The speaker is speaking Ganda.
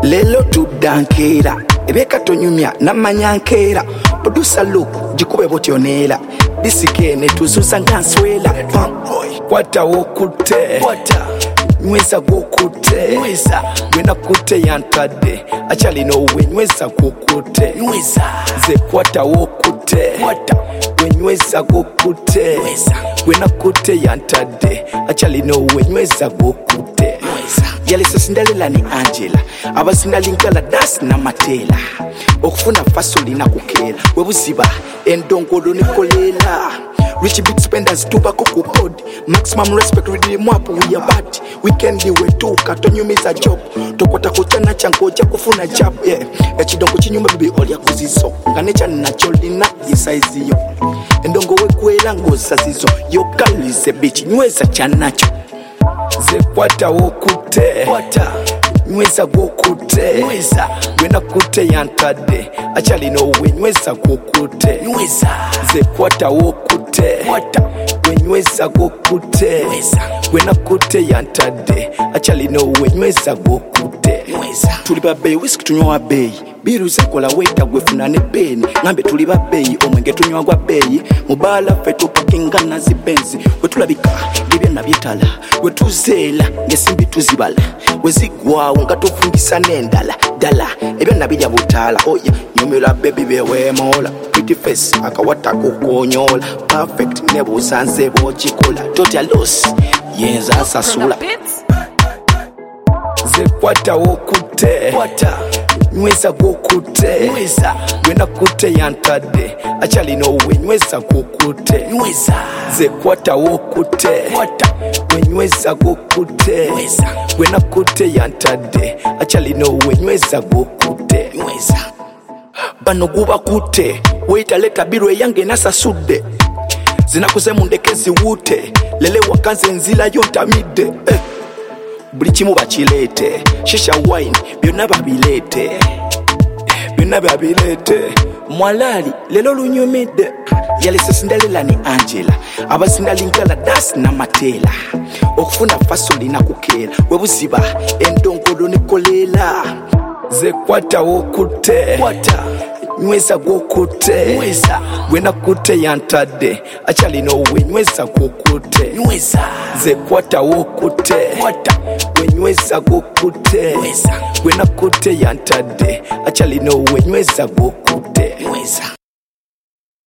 lelo tudankera ebeka tonyumya namanyankera producer look jikube botyonera disikene tuzuza nganswela kwata wokute nyweza gokute gwena kute yantade achali nowe nyweza gokute ze kwata wokute wenyweza gokute gwena kute yantade achali nowe nyweza gokute yale sesindalela ni Angela abasindalinkala das na matela okufuna fasoli na kukela webuziba endongolo nikolela rich big spenders tuba kokupod maximum respect with mwapo we are bad weekend we tu katonyumiza job tokota kuchana changoja kufuna job echidongo chinyuma bibi olya kuziso nganecha nacholina yesize yo endongo wekwela ngoza zizo yo kalise bitch nyweza chanacho ze kwata wokute nyweza gokute gwena kute yantade achali nowe nyweza gokute ze kwata wokute wenyweza gokute gwena kute yantade achali nowe nyweza gokute tuliba bei whisky tunywa bei biru zekola weta gwefunane beni ngambe tuliba bei omwenge tunywa gwa bei mubala fetu pakingana zibenzi wetulabika libya nabyetala wetuzela ngesimbi tuzibala wezigwawo ngatofundisa nendala dala ebya nabijja butala oya nyumira baby bewemola pretty face akawata kukonyola perfect nebo sanze bochikola total loss yenza asasula ze kwata wokute nyweza gokute gwena kute yantade achali nowe nyweza gokute ze kwata wokute wenyweza gokute gwena kute yantade achali nowe nyweza gokute bano guba kute weta leta birwe yange nasasude zinakuze mundekezi wute lele wakanze nzila yontamide buli kimu bakilete shisha wine byonna babilete mwalali lelo lunyumide yale sesindalela ni Angela abasindalinkala das na matela okufuna fasoli na kukela webuziba endongolo nikolela ze kwata wokute nyweza gokute gwena kute yantade achali nowe nyweza gokute ze kwata wokute wenyweza gokute gwena kute yantade achali nowe nyweza gokute